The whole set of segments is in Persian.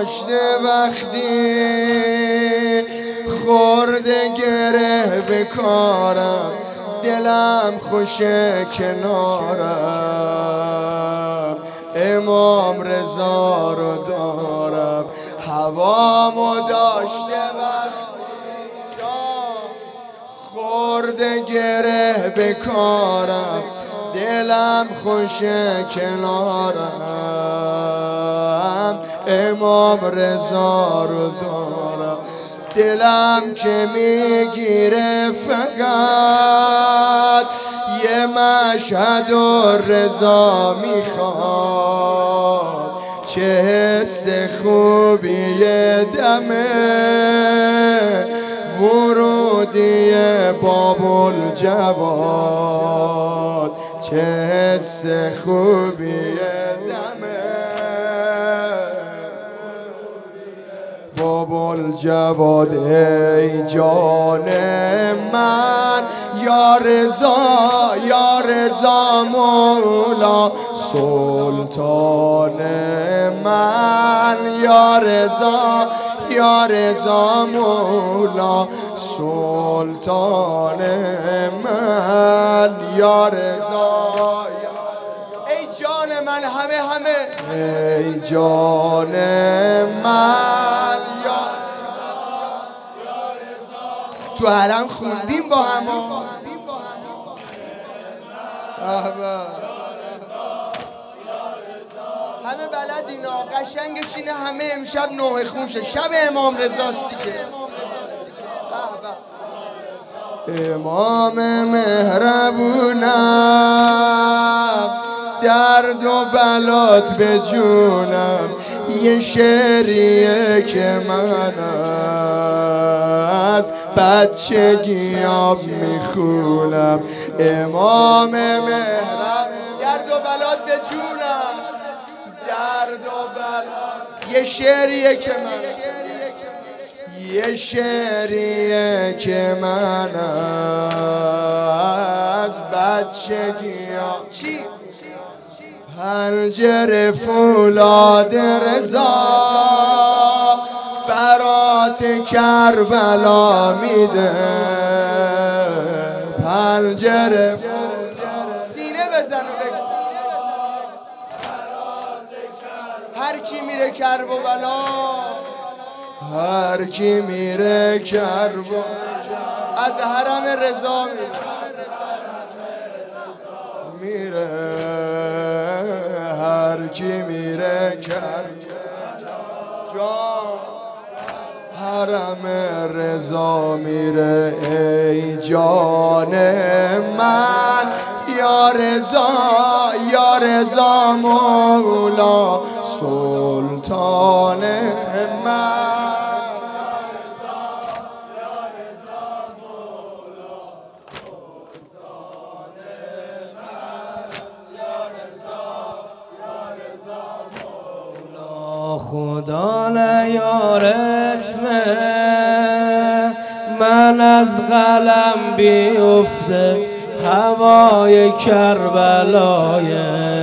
داشته وقتی خورده گره به کارم، دلم خوشه کنارم، امام رضا رو دارم، هوامو داشته وقتی خورده گره به کارم، دلم خوشه کنارم، امام رضا رو دارم، دلم که میگیره فقط یه مشهد و رضا میخواد، چه حس خوبیه دمه ورودی باب الجواد، چه حس خوبیه دمه باب الجواد. ای جان من یا رضا، یا رضا مولا سلطان من، یا رضا، یا رضا مولا سلطان من، یا رضا. ای جان من همه ای جان من یا تو حرم خوندیم با هم، همه بلدینا، قشنگش اینه همه امشب نوه خونشه، شب امام رضاست دیگه. امام مهربونم، درد و بلات به جونم، یه شعریه که من از بچگیام میخونم. امام مهربونم، درد و بلات به جونم، درد و بلات، یه شعریه که من، یه شعریه که من از بچگیام. چی؟ پنجره فولاد رضا برات کربلا میده، پنجره سینه بزن و بگو هر کی میره کرب و بلا، هر کی میره کرب و از حرم رضا میره، هر کی میره کرب جان حرم رضا میره. ای جان من یا رضا، یا رضا مولا سلطان من، خدا نیار اسمه من از قلم بیفته، هوای کربلای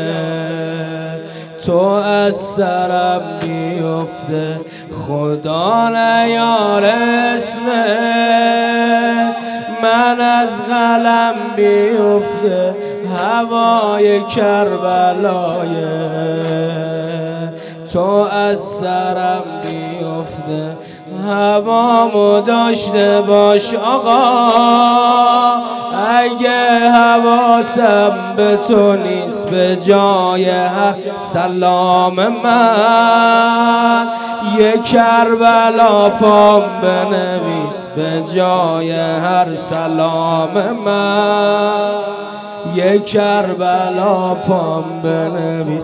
تو از سرم بیفته. خدا نیار اسمه من از قلم بیفته، هوای کربلای تو از سرم بیفته. هوامو داشته باش آقا، اگه حواسم به تو نیست، به جای هر سلام من یه کربلا پام بنویس، به جای هر سلام من یه کربلا پام بنویس.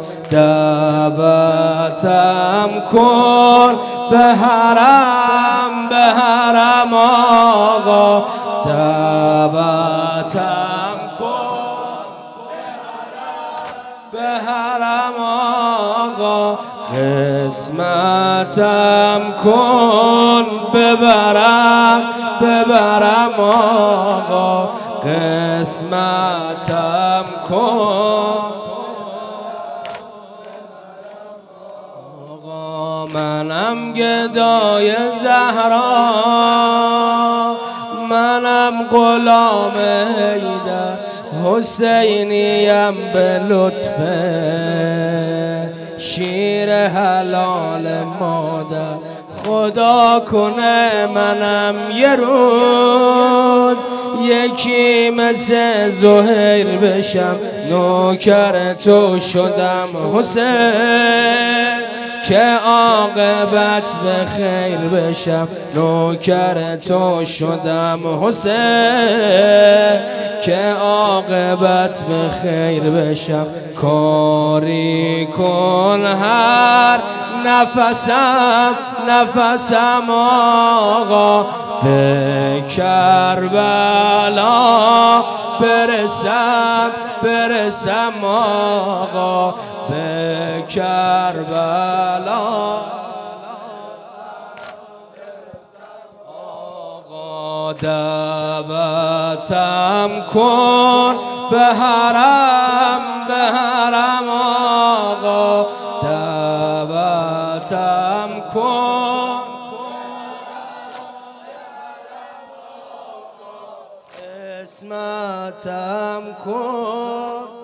دعوتم کن به حرم، به حرم آقا، دعوتم کن به حرم آقا، قسمتم کن ببرم، ببرم آقا، قسمتم کن آقا منم گدای زهرا، منم غلام حیدر، حسینیم به لطف شیر حلال مادر. خدا کنه منم یه روز یکی مثل زهیر بشم، نوکر تو شدم حسین که عاقبت به خیر بشم، نوکر تو شدم حسین که عاقبت به خیر بشم. کاری کن هر نفسم آقا به کربلا برسم آقا به کربلا. آقا دعوتم کن به حرم آقا دعوتم کن، قسمتم کن.